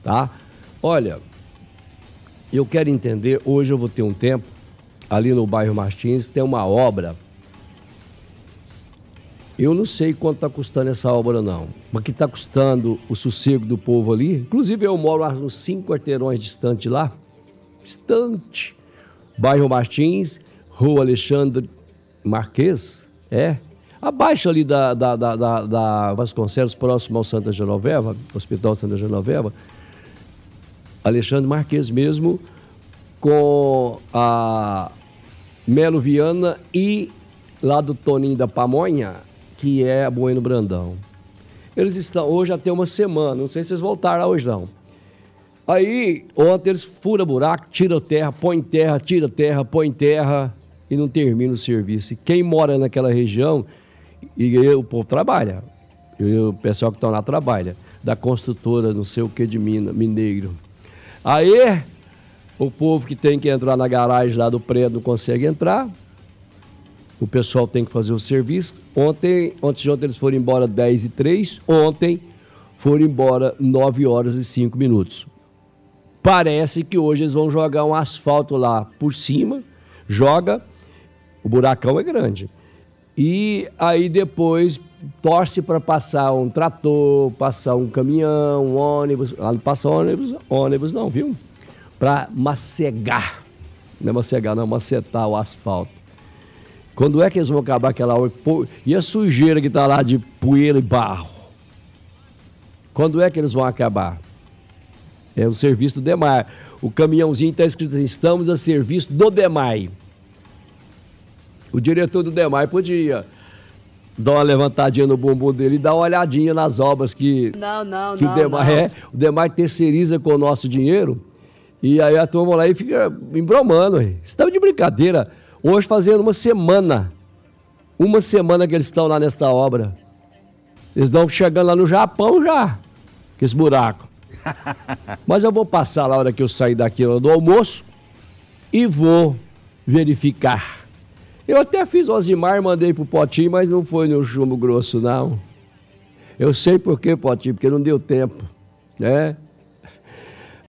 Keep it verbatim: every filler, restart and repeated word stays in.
tá? Olha, eu quero entender, hoje eu vou ter um tempo, ali no bairro Martins, tem uma obra. Eu não sei quanto está custando essa obra, não. Mas que está custando o sossego do povo ali. Inclusive, eu moro a uns cinco quarteirões distante lá. Distante. Bairro Martins, Rua Alexandre Marques. É. Abaixo ali da, da, da, da, da Vasconcelos, próximo ao Santa Genoveva, Hospital Santa Genoveva. Alexandre Marques mesmo, com a Melo Viana e lá do Toninho da Pamonha, que é a Bueno Brandão. Eles estão, hoje já tem uma semana, não sei se vocês voltaram lá hoje não. Aí, ontem eles furam buraco, tiram terra, põe terra, tira terra, põe terra e não termina o serviço. E quem mora naquela região, e o povo trabalha, e o pessoal que está lá trabalha, da construtora, não sei o que de mina, mineiro. Aí, o povo que tem que entrar na garagem lá do prédio não consegue entrar. O pessoal tem que fazer o serviço. Ontem, ontem de ontem eles foram embora dez e três. Ontem foram embora nove horas e cinco minutos. Parece que hoje eles vão jogar um asfalto lá por cima. Joga. O buracão é grande. E aí depois torce para passar um trator, passar um caminhão, um ônibus. Lá não passa ônibus, ônibus não, viu? Para macegar. Não é macegar, não, macetar o asfalto. Quando é que eles vão acabar aquela obra? E a sujeira que está lá de poeira e barro? Quando é que eles vão acabar? É o serviço do DEMAI. O caminhãozinho está escrito assim, estamos a serviço do DEMAI. O diretor do DEMAI podia dar uma levantadinha no bumbum dele e dar uma olhadinha nas obras que, não, não, que não, o DEMAI não. é. O DEMAI terceiriza com o nosso dinheiro e aí a turma lá e fica embromando. Vocês estão de brincadeira. Hoje fazendo uma semana, uma semana que eles estão lá nesta obra. Eles estão chegando lá no Japão já, com esse buraco. Mas eu vou passar lá na hora que eu sair daqui do almoço e vou verificar. Eu até fiz o Osimar, mandei pro Potinho, mas não foi no chumbo grosso, não. Eu sei por quê, Potinho, porque não deu tempo, né?